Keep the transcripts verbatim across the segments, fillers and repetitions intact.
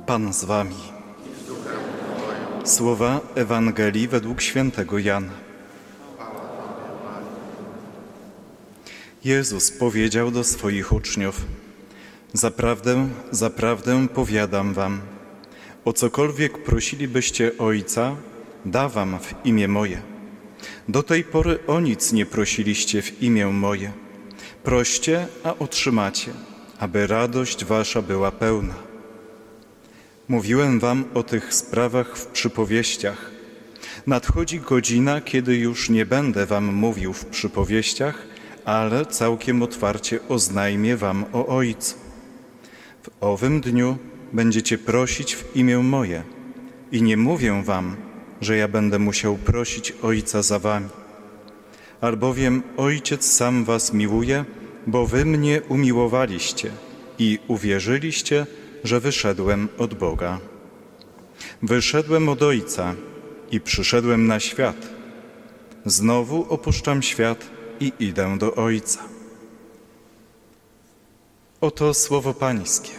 Pan z wami. Słowa Ewangelii według świętego Jana. Jezus powiedział do swoich uczniów: Zaprawdę, zaprawdę powiadam wam, o cokolwiek prosilibyście Ojca, da wam w imię moje. Do tej pory o nic nie prosiliście w imię moje. Proście, a otrzymacie, aby radość wasza była pełna. Mówiłem wam o tych sprawach w przypowieściach. Nadchodzi godzina, kiedy już nie będę wam mówił w przypowieściach, ale całkiem otwarcie oznajmię wam o Ojcu. W owym dniu będziecie prosić w imię moje i nie mówię wam, że ja będę musiał prosić Ojca za wami. Albowiem Ojciec sam was miłuje, bo wy mnie umiłowaliście i uwierzyliście, że wyszedłem od Boga. Wyszedłem od Ojca i przyszedłem na świat. Znowu opuszczam świat i idę do Ojca. Oto słowo Pańskie.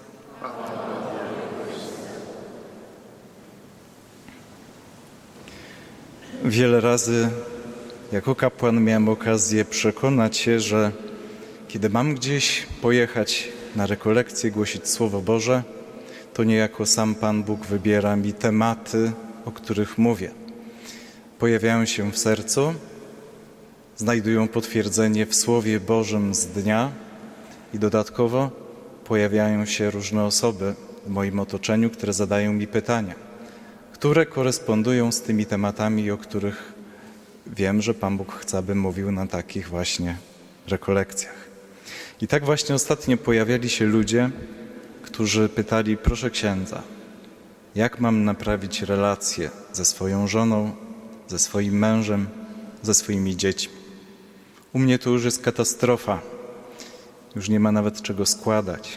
Wiele razy jako kapłan miałem okazję przekonać się, że kiedy mam gdzieś pojechać na rekolekcję, głosić Słowo Boże, to niejako sam Pan Bóg wybiera mi tematy, o których mówię. Pojawiają się w sercu, znajdują potwierdzenie w Słowie Bożym z dnia i dodatkowo pojawiają się różne osoby w moim otoczeniu, które zadają mi pytania, które korespondują z tymi tematami, o których wiem, że Pan Bóg chce, abym mówił na takich właśnie rekolekcjach. I tak właśnie ostatnio pojawiali się ludzie, którzy pytali: proszę księdza, jak mam naprawić relacje ze swoją żoną, ze swoim mężem, ze swoimi dziećmi? U mnie to już jest katastrofa. Już nie ma nawet czego składać.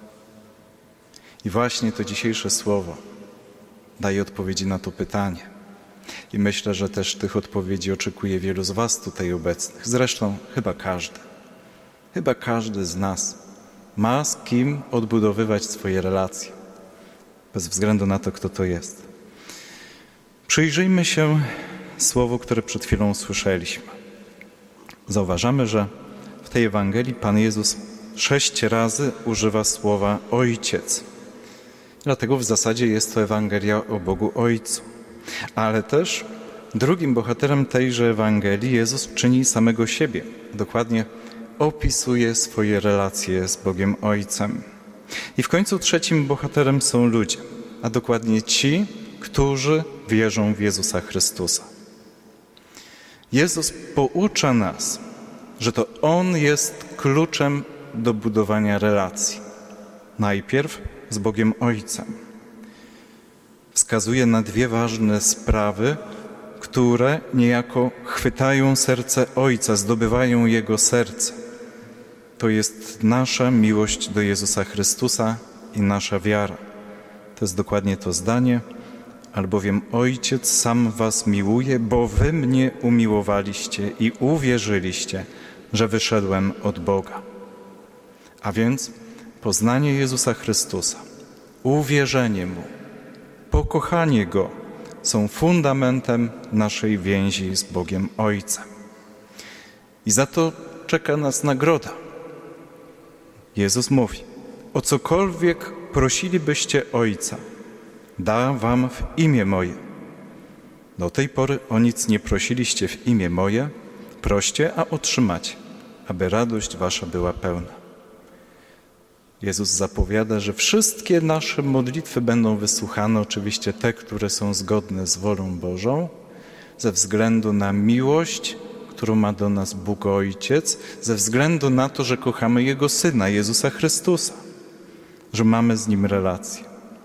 I właśnie to dzisiejsze słowo daje odpowiedzi na to pytanie. I myślę, że też tych odpowiedzi oczekuje wielu z was tutaj obecnych. Zresztą chyba każdy. Chyba każdy z nas ma z kim odbudowywać swoje relacje. Bez względu na to, kto to jest. Przyjrzyjmy się słowu, które przed chwilą słyszeliśmy. Zauważamy, że w tej Ewangelii Pan Jezus sześć razy używa słowa Ojciec. Dlatego w zasadzie jest to Ewangelia o Bogu Ojcu. Ale też drugim bohaterem tejże Ewangelii Jezus czyni samego siebie. Dokładnie opisuje swoje relacje z Bogiem Ojcem. I w końcu trzecim bohaterem są ludzie, a dokładnie ci, którzy wierzą w Jezusa Chrystusa. Jezus poucza nas, że to On jest kluczem do budowania relacji. Najpierw z Bogiem Ojcem. Wskazuje na dwie ważne sprawy, które niejako chwytają serce Ojca, zdobywają Jego serce. To jest nasza miłość do Jezusa Chrystusa i nasza wiara. To jest dokładnie to zdanie: albowiem Ojciec sam was miłuje, bo wy mnie umiłowaliście i uwierzyliście, że wyszedłem od Boga. A więc poznanie Jezusa Chrystusa, uwierzenie Mu, pokochanie Go są fundamentem naszej więzi z Bogiem Ojcem. I za to czeka nas nagroda. Jezus mówi: o cokolwiek prosilibyście Ojca, da wam w imię moje. Do tej pory o nic nie prosiliście w imię moje. Proście, a otrzymacie, aby radość wasza była pełna. Jezus zapowiada, że wszystkie nasze modlitwy będą wysłuchane, oczywiście te, które są zgodne z wolą Bożą, ze względu na miłość, którą ma do nas Bóg Ojciec, ze względu na to, że kochamy Jego Syna, Jezusa Chrystusa, że mamy z Nim relację.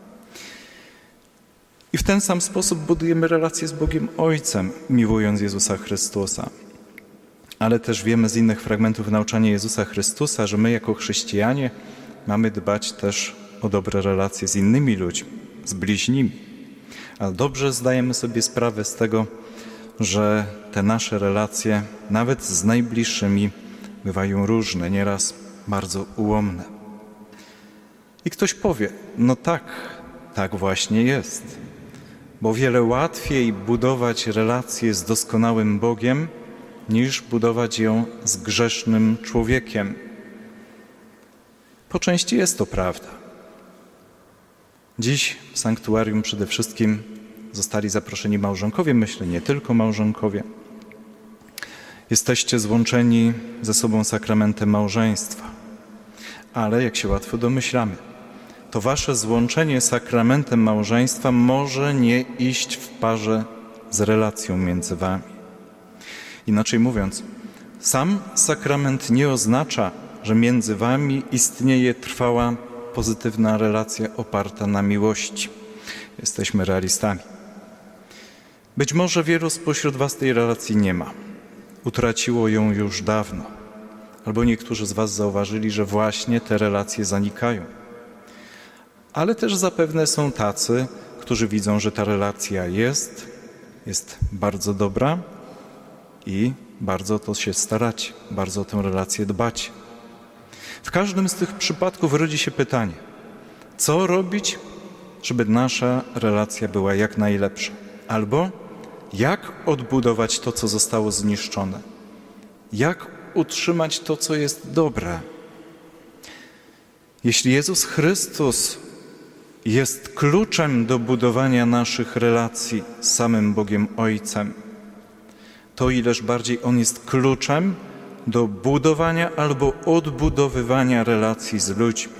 I w ten sam sposób budujemy relacje z Bogiem Ojcem, miłując Jezusa Chrystusa. Ale też wiemy z innych fragmentów nauczania Jezusa Chrystusa, że my jako chrześcijanie mamy dbać też o dobre relacje z innymi ludźmi, z bliźnimi. A dobrze zdajemy sobie sprawę z tego, że te nasze relacje, nawet z najbliższymi, bywają różne, nieraz bardzo ułomne. I ktoś powie: no tak, tak właśnie jest. Bo wiele łatwiej budować relacje z doskonałym Bogiem, niż budować ją z grzesznym człowiekiem. Po części jest to prawda. Dziś w sanktuarium przede wszystkim zostali zaproszeni małżonkowie, myślę, nie tylko małżonkowie. Jesteście złączeni ze sobą sakramentem małżeństwa. Ale, jak się łatwo domyślamy, to wasze złączenie sakramentem małżeństwa może nie iść w parze z relacją między wami. Inaczej mówiąc, sam sakrament nie oznacza, że między wami istnieje trwała, pozytywna relacja oparta na miłości. Jesteśmy realistami. Być może wielu spośród was tej relacji nie ma. Utraciło ją już dawno. Albo niektórzy z was zauważyli, że właśnie te relacje zanikają. Ale też zapewne są tacy, którzy widzą, że ta relacja jest, jest bardzo dobra i bardzo o to się staracie, bardzo o tę relację dbacie. W każdym z tych przypadków rodzi się pytanie, co robić, żeby nasza relacja była jak najlepsza? Albo jak odbudować to, co zostało zniszczone? Jak utrzymać to, co jest dobre? Jeśli Jezus Chrystus jest kluczem do budowania naszych relacji z samym Bogiem Ojcem, to ileż bardziej On jest kluczem do budowania albo odbudowywania relacji z ludźmi.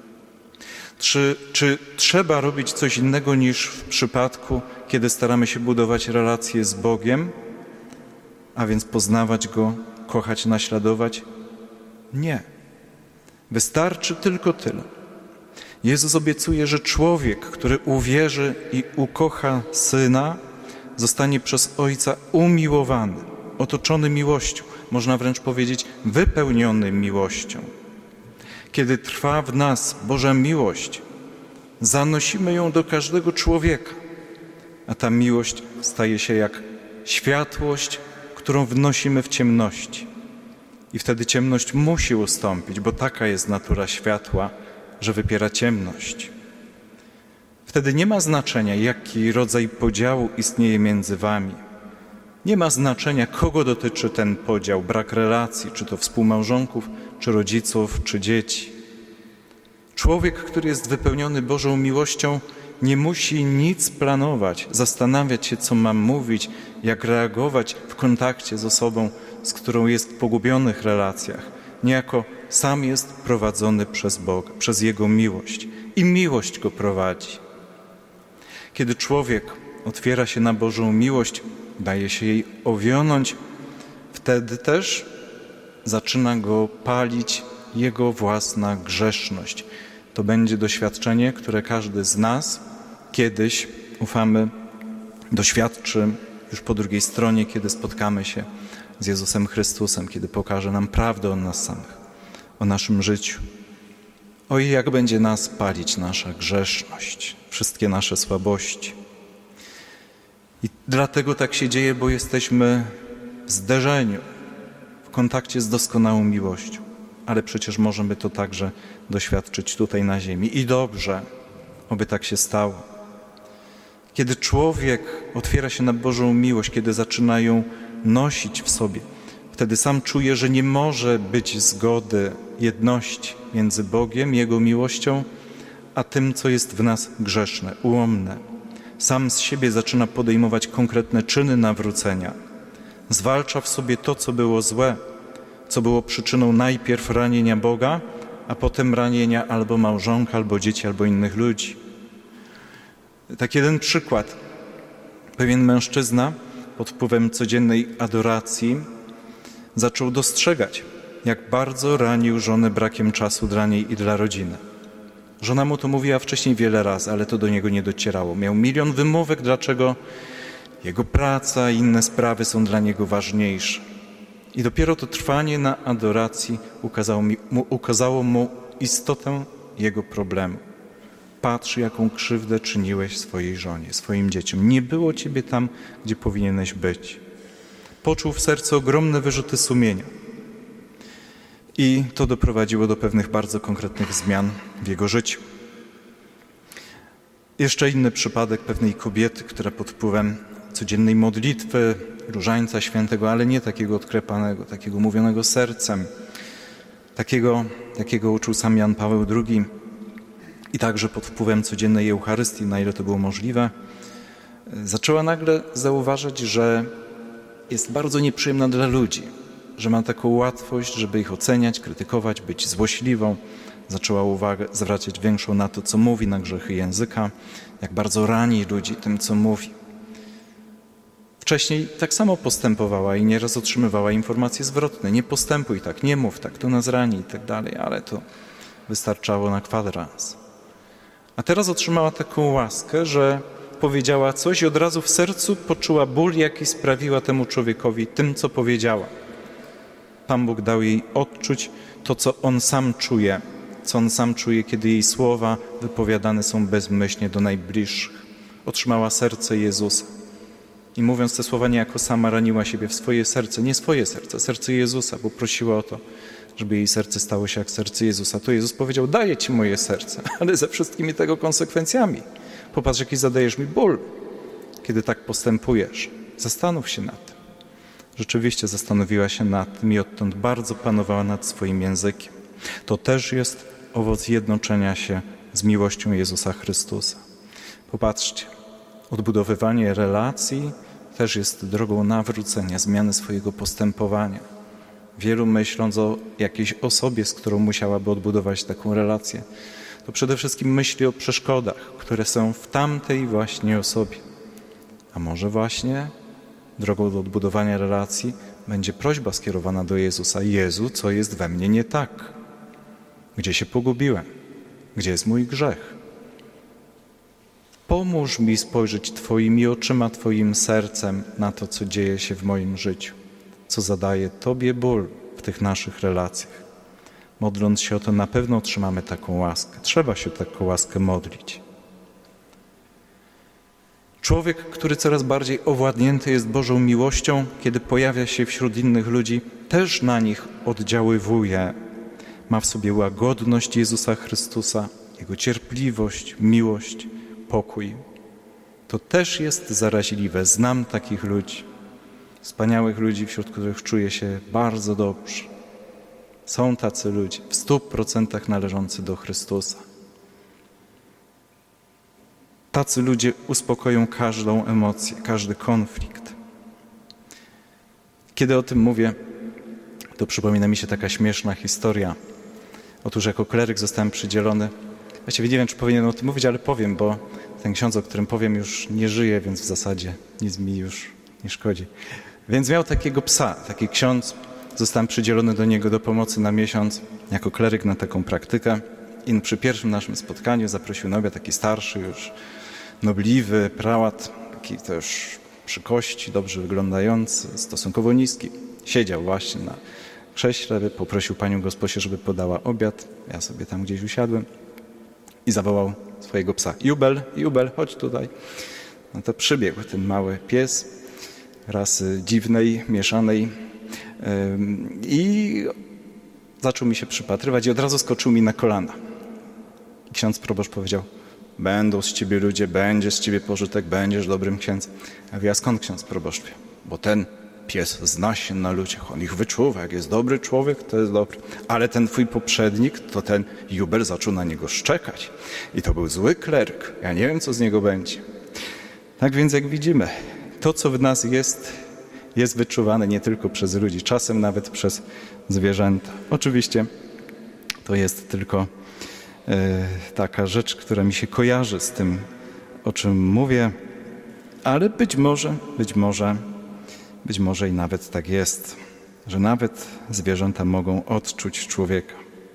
Czy, czy trzeba robić coś innego niż w przypadku, kiedy staramy się budować relacje z Bogiem, a więc poznawać Go, kochać, naśladować? Nie. Wystarczy tylko tyle. Jezus obiecuje, że człowiek, który uwierzy i ukocha Syna, zostanie przez Ojca umiłowany, otoczony miłością, można wręcz powiedzieć wypełniony miłością. Kiedy trwa w nas Boża miłość, zanosimy ją do każdego człowieka, a ta miłość staje się jak światłość, którą wnosimy w ciemności. I wtedy ciemność musi ustąpić, bo taka jest natura światła, że wypiera ciemność. Wtedy nie ma znaczenia, jaki rodzaj podziału istnieje między wami. Nie ma znaczenia, kogo dotyczy ten podział, brak relacji, czy to współmałżonków, czy rodziców, czy dzieci. Człowiek, który jest wypełniony Bożą miłością, nie musi nic planować, zastanawiać się, co mam mówić, jak reagować w kontakcie z osobą, z którą jest w pogubionych relacjach. Niejako sam jest prowadzony przez Boga, przez Jego miłość i miłość go prowadzi. Kiedy człowiek otwiera się na Bożą miłość, daje się jej owionąć, wtedy też zaczyna go palić jego własna grzeszność. To będzie doświadczenie, które każdy z nas kiedyś, ufamy, doświadczy już po drugiej stronie, kiedy spotkamy się z Jezusem Chrystusem, kiedy pokaże nam prawdę o nas samych, o naszym życiu. Oj, jak będzie nas palić nasza grzeszność, wszystkie nasze słabości. I dlatego tak się dzieje, bo jesteśmy w zderzeniu, w kontakcie z doskonałą miłością. Ale przecież możemy to także doświadczyć tutaj na ziemi. I dobrze, oby tak się stało. Kiedy człowiek otwiera się na Bożą miłość, kiedy zaczyna ją nosić w sobie, wtedy sam czuje, że nie może być zgody, jedności między Bogiem, Jego miłością, a tym, co jest w nas grzeszne, ułomne. Sam z siebie zaczyna podejmować konkretne czyny nawrócenia. Zwalcza w sobie to, co było złe, co było przyczyną najpierw ranienia Boga, a potem ranienia albo małżonka, albo dzieci, albo innych ludzi. Tak jeden przykład. Pewien mężczyzna pod wpływem codziennej adoracji zaczął dostrzegać, jak bardzo ranił żonę brakiem czasu dla niej i dla rodziny. Żona mu to mówiła wcześniej wiele razy, ale to do niego nie docierało. Miał milion wymówek, dlaczego jego praca i inne sprawy są dla niego ważniejsze. I dopiero to trwanie na adoracji ukazało, mi, mu, ukazało mu istotę jego problemu. Patrz, jaką krzywdę czyniłeś swojej żonie, swoim dzieciom. Nie było ciebie tam, gdzie powinieneś być. Poczuł w sercu ogromne wyrzuty sumienia. I to doprowadziło do pewnych bardzo konkretnych zmian w jego życiu. Jeszcze inny przypadek pewnej kobiety, która pod wpływem codziennej modlitwy, różańca świętego, ale nie takiego odklepanego, takiego mówionego sercem, takiego, jakiego uczył sam Jan Paweł drugi i także pod wpływem codziennej Eucharystii, na ile to było możliwe, zaczęła nagle zauważyć, że jest bardzo nieprzyjemna dla ludzi, że ma taką łatwość, żeby ich oceniać, krytykować, być złośliwą. Zaczęła uwagę zwracać większą na to, co mówi, na grzechy języka, jak bardzo rani ludzi tym, co mówi. Wcześniej tak samo postępowała i nieraz otrzymywała informacje zwrotne. Nie postępuj tak, nie mów tak, to nas rani i tak dalej, ale to wystarczało na kwadrans. A teraz otrzymała taką łaskę, że powiedziała coś i od razu w sercu poczuła ból, jaki sprawiła temu człowiekowi tym, co powiedziała. Pan Bóg dał jej odczuć to, co On sam czuje, co On sam czuje, kiedy jej słowa wypowiadane są bezmyślnie do najbliższych. Otrzymała serce Jezusa. I mówiąc te słowa, niejako sama raniła siebie w swoje serce, nie swoje serce, serce Jezusa, bo prosiła o to, żeby jej serce stało się jak serce Jezusa. To Jezus powiedział, daję Ci moje serce, ale ze wszystkimi tego konsekwencjami. Popatrz, jaki zadajesz mi ból, kiedy tak postępujesz. Zastanów się nad tym. Rzeczywiście zastanowiła się nad tym i odtąd bardzo panowała nad swoim językiem. To też jest owoc zjednoczenia się z miłością Jezusa Chrystusa. Popatrzcie, odbudowywanie relacji też jest drogą nawrócenia, zmiany swojego postępowania. Wielu myśląc o jakiejś osobie, z którą musiałaby odbudować taką relację, to przede wszystkim myśli o przeszkodach, które są w tamtej właśnie osobie. A może właśnie drogą do odbudowania relacji będzie prośba skierowana do Jezusa. Jezu, co jest we mnie nie tak? Gdzie się pogubiłem? Gdzie jest mój grzech? Pomóż mi spojrzeć Twoimi oczyma, Twoim sercem na to, co dzieje się w moim życiu, co zadaje Tobie ból w tych naszych relacjach. Modląc się o to, na pewno otrzymamy taką łaskę. Trzeba się o taką łaskę modlić. Człowiek, który coraz bardziej owładnięty jest Bożą miłością, kiedy pojawia się wśród innych ludzi, też na nich oddziaływuje. Ma w sobie łagodność Jezusa Chrystusa, Jego cierpliwość, miłość, pokój. To też jest zaraźliwe. Znam takich ludzi, wspaniałych ludzi, wśród których czuję się bardzo dobrze. Są tacy ludzie, w stu procentach należący do Chrystusa. Tacy ludzie uspokoją każdą emocję, każdy konflikt. Kiedy o tym mówię, to przypomina mi się taka śmieszna historia. Otóż jako kleryk zostałem przydzielony. Właściwie nie wiem, czy powinienem o tym mówić, ale powiem, bo ten ksiądz, o którym powiem, już nie żyje, więc w zasadzie nic mi już nie szkodzi. Więc miał takiego psa, taki ksiądz. Zostałem przydzielony do niego do pomocy na miesiąc jako kleryk na taką praktykę. I przy pierwszym naszym spotkaniu zaprosił na obiad taki starszy już, nobliwy prałat, taki też przy kości, dobrze wyglądający, stosunkowo niski. Siedział właśnie na krześle, poprosił panią gosposię, żeby podała obiad. Ja sobie tam gdzieś usiadłem i zawołał swojego psa. Jubel, Jubel, chodź tutaj. No to przybiegł ten mały pies rasy dziwnej, mieszanej yy, i zaczął mi się przypatrywać i od razu skoczył mi na kolana. I ksiądz proboszcz powiedział, będą z ciebie ludzie, będzie z ciebie pożytek, będziesz dobrym księdzem. Ja mówię, a skąd ksiądz proboszcz wie? Bo ten pies zna się na ludziach, on ich wyczuwa, jak jest dobry człowiek, to jest dobry. Ale ten twój poprzednik, to ten Jubel zaczął na niego szczekać. I to był zły kleryk. Ja nie wiem, co z niego będzie. Tak więc jak widzimy, to, co w nas jest, jest wyczuwane nie tylko przez ludzi, czasem nawet przez zwierzęta. Oczywiście to jest tylko e, taka rzecz, która mi się kojarzy z tym, o czym mówię, ale być może, być może, być może i nawet tak jest, że nawet zwierzęta mogą odczuć człowieka.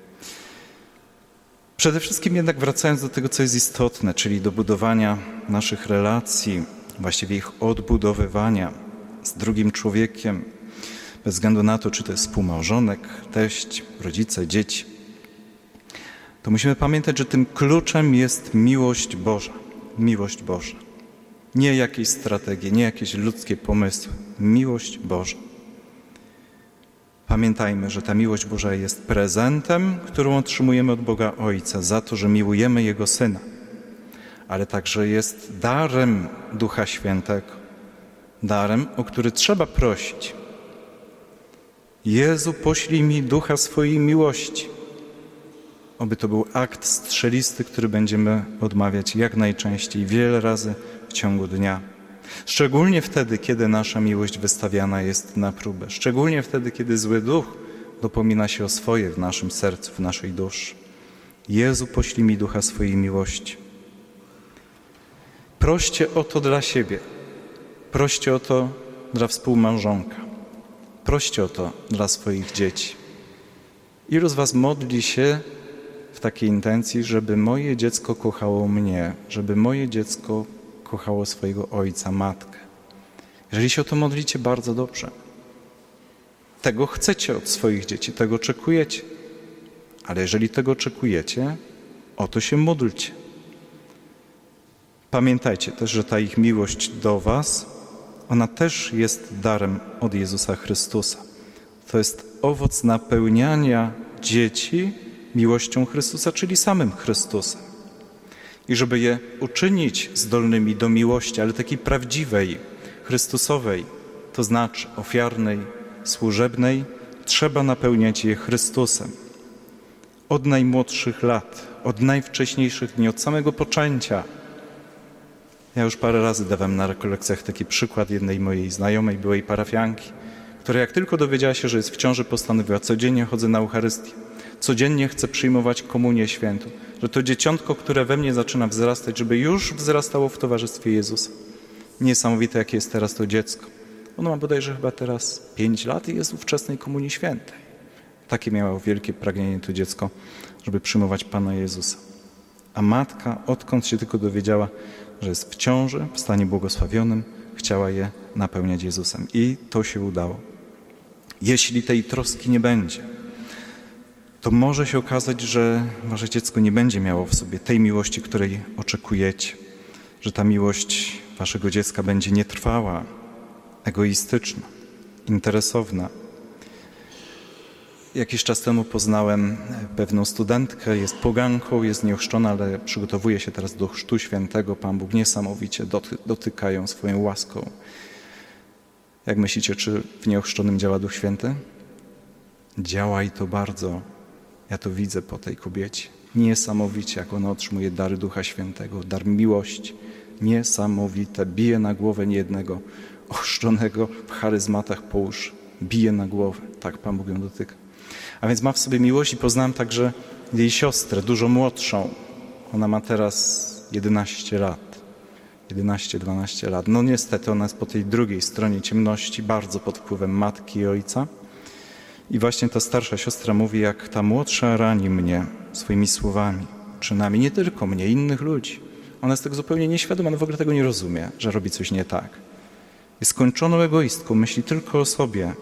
Przede wszystkim jednak wracając do tego, co jest istotne, czyli do budowania naszych relacji, właściwie ich odbudowywania z drugim człowiekiem, bez względu na to, czy to jest współmałżonek, teść, rodzice, dzieci, to musimy pamiętać, że tym kluczem jest miłość Boża. Miłość Boża. Nie jakieś strategie, nie jakieś ludzkie pomysły. Miłość Boża. Pamiętajmy, że ta miłość Boża jest prezentem, którą otrzymujemy od Boga Ojca za to, że miłujemy Jego Syna. ale także jest darem Ducha Świętego. Darem, o który trzeba prosić. Jezu, poślij mi Ducha swojej miłości. Oby to był akt strzelisty, który będziemy odmawiać jak najczęściej, wiele razy w ciągu dnia. Szczególnie wtedy, kiedy nasza miłość wystawiana jest na próbę. Szczególnie wtedy, kiedy zły duch dopomina się o swoje w naszym sercu, w naszej duszy. Jezu, poślij mi Ducha swojej miłości. Proście o to dla siebie. Proście o to dla współmałżonka. Proście o to dla swoich dzieci. Ilu z was modli się w takiej intencji, żeby moje dziecko kochało mnie, żeby moje dziecko kochało swojego ojca, matkę? Jeżeli się o to modlicie, bardzo dobrze. Tego chcecie od swoich dzieci, tego oczekujecie. Ale jeżeli tego oczekujecie, o to się módlcie. Pamiętajcie też, że ta ich miłość do was, ona też jest darem od Jezusa Chrystusa. To jest owoc napełniania dzieci miłością Chrystusa, czyli samym Chrystusem. I żeby je uczynić zdolnymi do miłości, ale takiej prawdziwej, Chrystusowej, to znaczy ofiarnej, służebnej, trzeba napełniać je Chrystusem. Od najmłodszych lat, od najwcześniejszych dni, od samego poczęcia. Ja już parę razy dawałem na rekolekcjach taki przykład jednej mojej znajomej, byłej parafianki, która jak tylko dowiedziała się, że jest w ciąży, postanowiła: codziennie chodzę na Eucharystię, codziennie chcę przyjmować komunię świętą, że to dzieciątko, które we mnie zaczyna wzrastać, żeby już wzrastało w towarzystwie Jezusa. Niesamowite, jakie jest teraz to dziecko. Ono ma bodajże chyba teraz pięć lat i jest w wczesnej komunii świętej. Takie miało wielkie pragnienie to dziecko, żeby przyjmować Pana Jezusa. A matka, odkąd się tylko dowiedziała, że jest w ciąży, w stanie błogosławionym, chciała je napełniać Jezusem. I to się udało. Jeśli tej troski nie będzie, to może się okazać, że wasze dziecko nie będzie miało w sobie tej miłości, której oczekujecie. Że ta miłość waszego dziecka będzie nietrwała, egoistyczna, interesowna. Jakiś czas temu poznałem pewną studentkę, jest poganką, jest nieochrzczona, ale przygotowuje się teraz do chrztu świętego. Pan Bóg niesamowicie doty, dotyka ją swoją łaską. Jak myślicie, czy w nieochrzczonym działa Duch Święty? Działa i to bardzo. Ja to widzę po tej kobiecie. Niesamowicie, jak ona otrzymuje dary Ducha Świętego, dar miłości. Niesamowite. Bije na głowę niejednego ochrzczonego w charyzmatach po uszy. Bije na głowę. Tak Pan Bóg ją dotyka. A więc ma w sobie miłość i poznałem także jej siostrę, dużo młodszą. Ona ma teraz jedenaście lat. jedenaście dwanaście lat. No niestety ona jest po tej drugiej stronie ciemności, bardzo pod wpływem matki i ojca. I właśnie ta starsza siostra mówi, jak ta młodsza rani mnie swoimi słowami, czynami, nie tylko mnie, innych ludzi. Ona jest tego zupełnie nieświadoma, ona w ogóle tego nie rozumie, że robi coś nie tak. Jest skończoną egoistką, myśli tylko o sobie.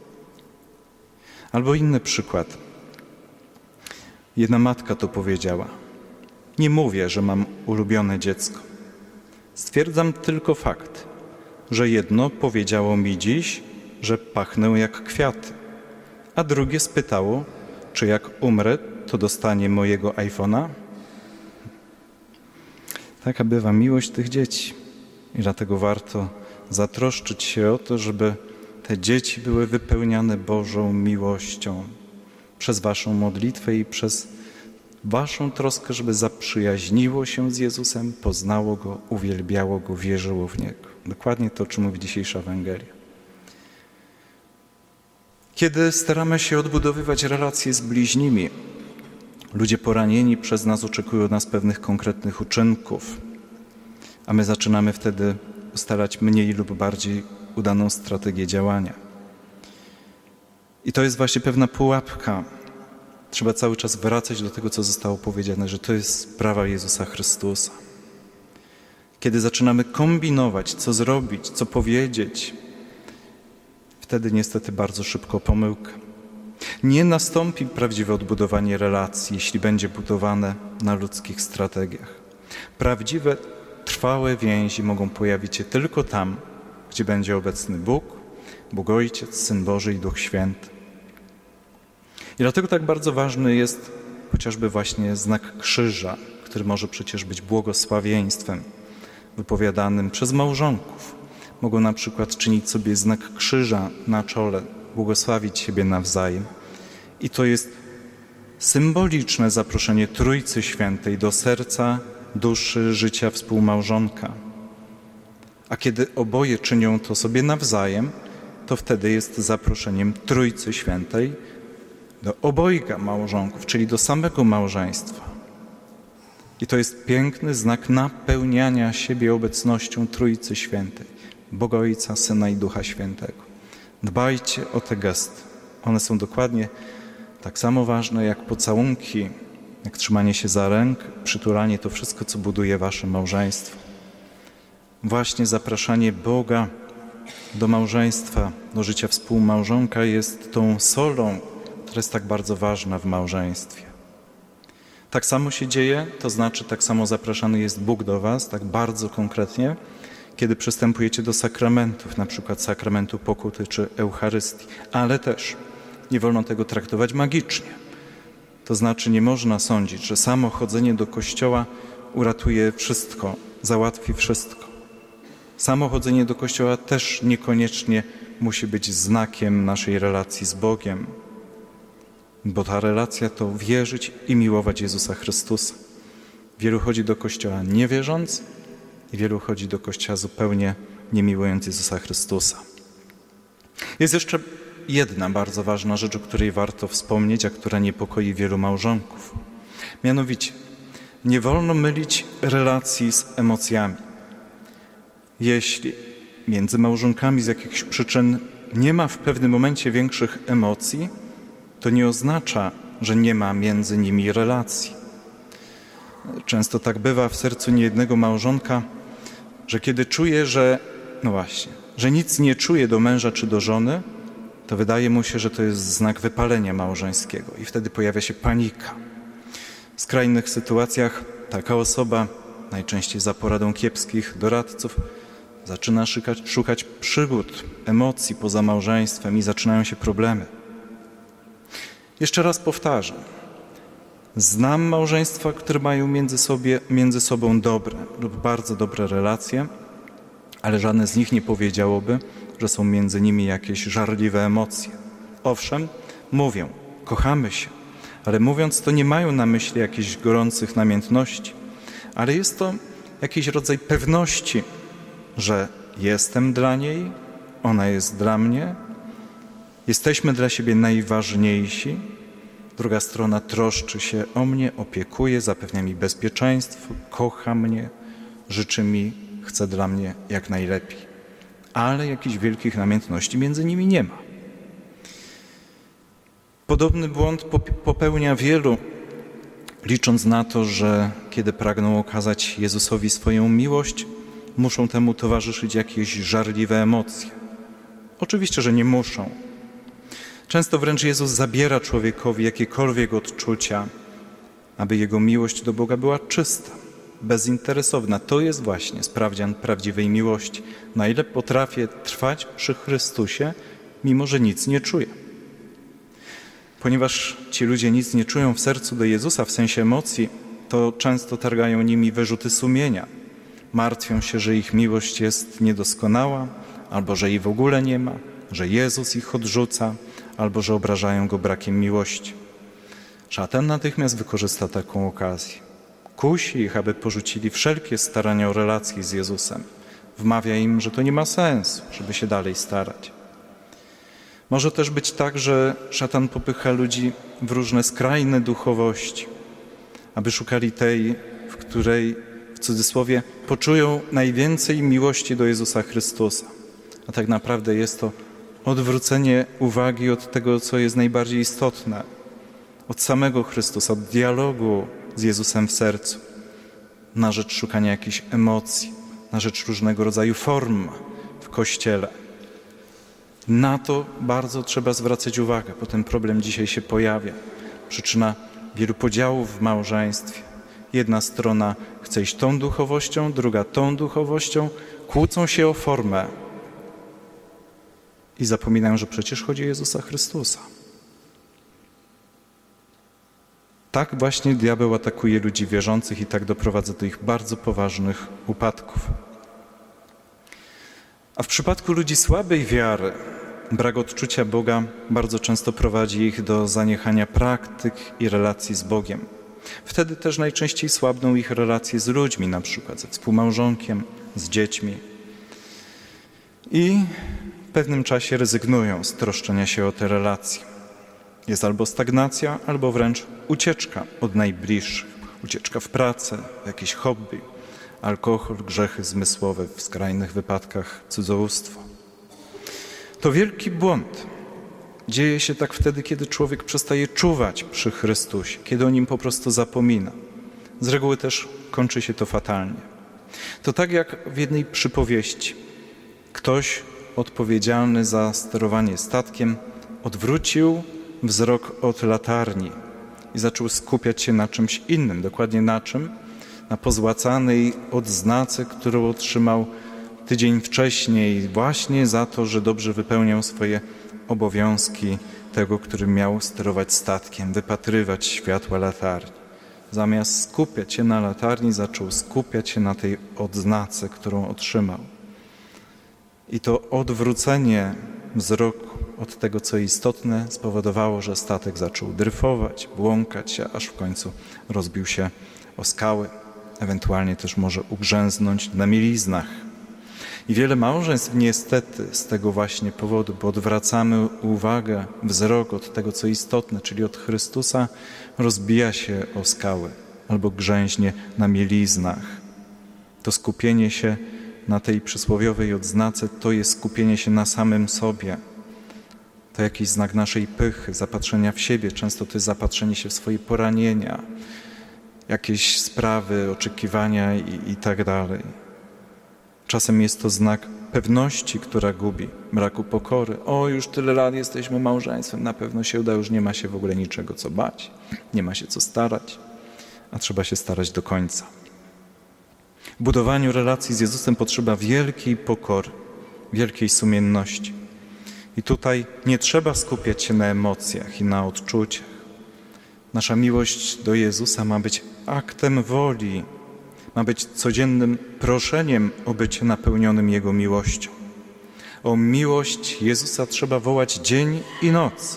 Albo inny przykład. Jedna matka to powiedziała. Nie mówię, że mam ulubione dziecko. Stwierdzam tylko fakt, że jedno powiedziało mi dziś, że pachnę jak kwiaty, a drugie spytało, czy jak umrę, to dostanie mojego iPhone'a. Taka bywa miłość tych dzieci. I dlatego warto zatroszczyć się o to, żeby te dzieci były wypełniane Bożą miłością przez waszą modlitwę i przez waszą troskę, żeby zaprzyjaźniło się z Jezusem, poznało Go, uwielbiało Go, wierzyło w Niego. Dokładnie to, o czym mówi dzisiejsza Ewangelia. Kiedy staramy się odbudowywać relacje z bliźnimi, ludzie poranieni przez nas oczekują od nas pewnych konkretnych uczynków, a my zaczynamy wtedy ustalać mniej lub bardziej udaną strategię działania. I to jest właśnie pewna pułapka. Trzeba cały czas wracać do tego, co zostało powiedziane, że to jest sprawa Jezusa Chrystusa. Kiedy zaczynamy kombinować, co zrobić, co powiedzieć, wtedy niestety bardzo szybko pomyłka. Nie nastąpi prawdziwe odbudowanie relacji, jeśli będzie budowane na ludzkich strategiach. Prawdziwe, trwałe więzi mogą pojawić się tylko tam, gdzie będzie obecny Bóg, Bóg Ojciec, Syn Boży i Duch Święty. I dlatego tak bardzo ważny jest chociażby właśnie znak krzyża, który może przecież być błogosławieństwem wypowiadanym przez małżonków. Mogą na przykład czynić sobie znak krzyża na czole, błogosławić siebie nawzajem. I to jest symboliczne zaproszenie Trójcy Świętej do serca, duszy, życia współmałżonka. A kiedy oboje czynią to sobie nawzajem, to wtedy jest zaproszeniem Trójcy Świętej do obojga małżonków, czyli do samego małżeństwa. I to jest piękny znak napełniania siebie obecnością Trójcy Świętej, Boga Ojca, Syna i Ducha Świętego. Dbajcie o te gesty. One są dokładnie tak samo ważne jak pocałunki, jak trzymanie się za ręk, przytulanie, to wszystko, co buduje wasze małżeństwo. Właśnie zapraszanie Boga do małżeństwa, do życia współmałżonka jest tą solą, która jest tak bardzo ważna w małżeństwie. Tak samo się dzieje, to znaczy tak samo zapraszany jest Bóg do was, tak bardzo konkretnie, kiedy przystępujecie do sakramentów, na przykład sakramentu pokuty czy Eucharystii, ale też nie wolno tego traktować magicznie. To znaczy nie można sądzić, że samo chodzenie do kościoła uratuje wszystko, załatwi wszystko. Samo chodzenie do kościoła też niekoniecznie musi być znakiem naszej relacji z Bogiem, bo ta relacja to wierzyć i miłować Jezusa Chrystusa. Wielu chodzi do kościoła nie wierząc i wielu chodzi do kościoła zupełnie nie miłując Jezusa Chrystusa. Jest jeszcze jedna bardzo ważna rzecz, o której warto wspomnieć, a która niepokoi wielu małżonków. Mianowicie, nie wolno mylić relacji z emocjami. Jeśli między małżonkami z jakichś przyczyn nie ma w pewnym momencie większych emocji, to nie oznacza, że nie ma między nimi relacji. Często tak bywa w sercu niejednego małżonka, że kiedy czuje, że, no właśnie, że nic nie czuje do męża czy do żony, to wydaje mu się, że to jest znak wypalenia małżeńskiego i wtedy pojawia się panika. W skrajnych sytuacjach taka osoba, najczęściej za poradą kiepskich doradców, zaczyna szukać, szukać przygód, emocji poza małżeństwem i zaczynają się problemy. Jeszcze raz powtarzam. Znam małżeństwa, które mają między, sobie, między sobą dobre lub bardzo dobre relacje, ale żadne z nich nie powiedziałoby, że są między nimi jakieś żarliwe emocje. Owszem, mówią, kochamy się, ale mówiąc to nie mają na myśli jakichś gorących namiętności, ale jest to jakiś rodzaj pewności, że jestem dla niej, ona jest dla mnie, jesteśmy dla siebie najważniejsi, druga strona troszczy się o mnie, opiekuje, zapewnia mi bezpieczeństwo, kocha mnie, życzy mi, chce dla mnie jak najlepiej. Ale jakichś wielkich namiętności między nimi nie ma. Podobny błąd popełnia wielu, licząc na to, że kiedy pragną okazać Jezusowi swoją miłość, muszą temu towarzyszyć jakieś żarliwe emocje. Oczywiście, że nie muszą. Często wręcz Jezus zabiera człowiekowi jakiekolwiek odczucia, aby jego miłość do Boga była czysta, bezinteresowna. To jest właśnie sprawdzian prawdziwej miłości. Na ile potrafię trwać przy Chrystusie, mimo że nic nie czuję. Ponieważ ci ludzie nic nie czują w sercu do Jezusa w sensie emocji, to często targają nimi wyrzuty sumienia. Martwią się, że ich miłość jest niedoskonała, albo że jej w ogóle nie ma, że Jezus ich odrzuca, albo że obrażają go brakiem miłości. Szatan natychmiast wykorzysta taką okazję. Kusi ich, aby porzucili wszelkie starania o relacje z Jezusem. Wmawia im, że to nie ma sensu, żeby się dalej starać. Może też być tak, że szatan popycha ludzi w różne skrajne duchowości, aby szukali tej, w której, w cudzysłowie, poczują najwięcej miłości do Jezusa Chrystusa. A tak naprawdę jest to odwrócenie uwagi od tego, co jest najbardziej istotne, od samego Chrystusa, od dialogu z Jezusem w sercu, na rzecz szukania jakichś emocji, na rzecz różnego rodzaju form w Kościele. Na to bardzo trzeba zwracać uwagę, bo ten problem dzisiaj się pojawia. Przyczyna wielu podziałów w małżeństwie. Jedna strona chce iść tą duchowością, druga tą duchowością, kłócą się o formę i zapominają, że przecież chodzi o Jezusa Chrystusa. Tak właśnie diabeł atakuje ludzi wierzących i tak doprowadza do ich bardzo poważnych upadków. A w przypadku ludzi słabej wiary brak odczucia Boga bardzo często prowadzi ich do zaniechania praktyk i relacji z Bogiem. Wtedy też najczęściej słabną ich relacje z ludźmi, na przykład ze współmałżonkiem, z dziećmi. I w pewnym czasie rezygnują z troszczenia się o te relacje. Jest albo stagnacja, albo wręcz ucieczka od najbliższych. Ucieczka w pracę, w jakieś hobby, alkohol, grzechy zmysłowe, w skrajnych wypadkach cudzołóstwo. To wielki błąd. Dzieje się tak wtedy, kiedy człowiek przestaje czuwać przy Chrystusie, kiedy o Nim po prostu zapomina. Z reguły też kończy się to fatalnie. To tak jak w jednej przypowieści. Ktoś odpowiedzialny za sterowanie statkiem odwrócił wzrok od latarni i zaczął skupiać się na czymś innym. Dokładnie na czym? Na pozłacanej odznace, którą otrzymał tydzień wcześniej właśnie za to, że dobrze wypełniał swoje obowiązki tego, który miał sterować statkiem, wypatrywać światła latarni. Zamiast skupiać się na latarni, zaczął skupiać się na tej odznace, którą otrzymał. I to odwrócenie wzroku od tego, co istotne, spowodowało, że statek zaczął dryfować, błąkać się, aż w końcu rozbił się o skały. Ewentualnie też może ugrzęznąć na mieliznach. I wiele małżeństw niestety z tego właśnie powodu, bo odwracamy uwagę, wzrok od tego, co istotne, czyli od Chrystusa, rozbija się o skały albo grzęźnie na mieliznach. To skupienie się na tej przysłowiowej odznace to jest skupienie się na samym sobie. To jakiś znak naszej pychy, zapatrzenia w siebie. Często to jest zapatrzenie się w swoje poranienia, jakieś sprawy, oczekiwania i, i tak dalej. Czasem jest to znak pewności, która gubi, braku pokory. O, już tyle lat jesteśmy małżeństwem, na pewno się uda, już nie ma się w ogóle niczego co bać, nie ma się co starać, a trzeba się starać do końca. W budowaniu relacji z Jezusem potrzeba wielkiej pokory, wielkiej sumienności. I tutaj nie trzeba skupiać się na emocjach i na odczuciach. Nasza miłość do Jezusa ma być aktem woli, ma być codziennym proszeniem o bycie napełnionym Jego miłością. O miłość Jezusa trzeba wołać dzień i noc.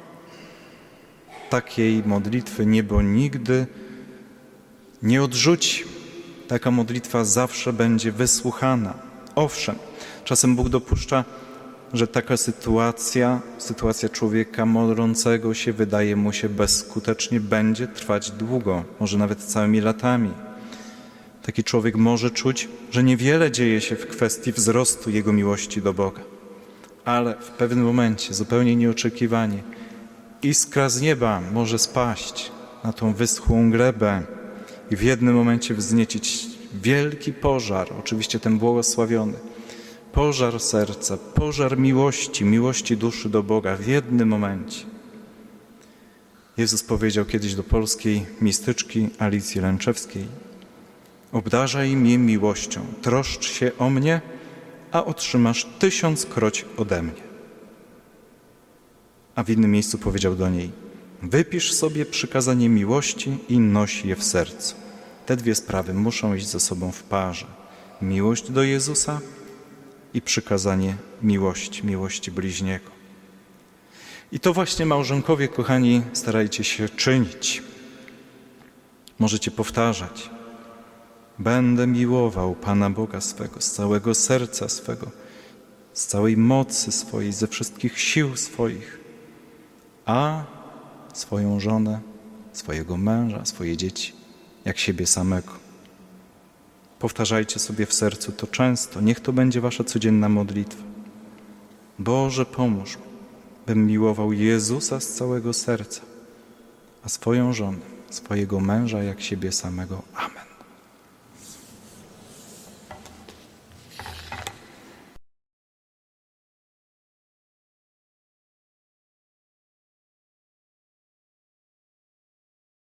Takiej modlitwy niebo nigdy nie odrzuci. Taka modlitwa zawsze będzie wysłuchana. Owszem, czasem Bóg dopuszcza, że taka sytuacja, sytuacja człowieka modlącego się, wydaje mu się bezskutecznie, będzie trwać długo, może nawet całymi latami. Taki człowiek może czuć, że niewiele dzieje się w kwestii wzrostu jego miłości do Boga. Ale w pewnym momencie, zupełnie nieoczekiwanie, iskra z nieba może spaść na tą wyschłą glebę i w jednym momencie wzniecić wielki pożar, oczywiście ten błogosławiony, pożar serca, pożar miłości, miłości duszy do Boga w jednym momencie. Jezus powiedział kiedyś do polskiej mistyczki Alicji Lęczewskiej: obdarzaj mnie miłością, troszcz się o mnie, a otrzymasz tysiąckroć ode mnie. A w innym miejscu powiedział do niej: wypisz sobie przykazanie miłości i noś je w sercu. Te dwie sprawy muszą iść ze sobą w parze. Miłość do Jezusa i przykazanie miłości, miłości bliźniego. I to właśnie, małżonkowie, kochani, starajcie się czynić. Możecie powtarzać: będę miłował Pana Boga swego z całego serca swego, z całej mocy swojej, ze wszystkich sił swoich, a swoją żonę, swojego męża, swoje dzieci, jak siebie samego. Powtarzajcie sobie w sercu to często. Niech to będzie wasza codzienna modlitwa. Boże, pomóż mi, bym miłował Jezusa z całego serca, a swoją żonę, swojego męża jak siebie samego. Amen.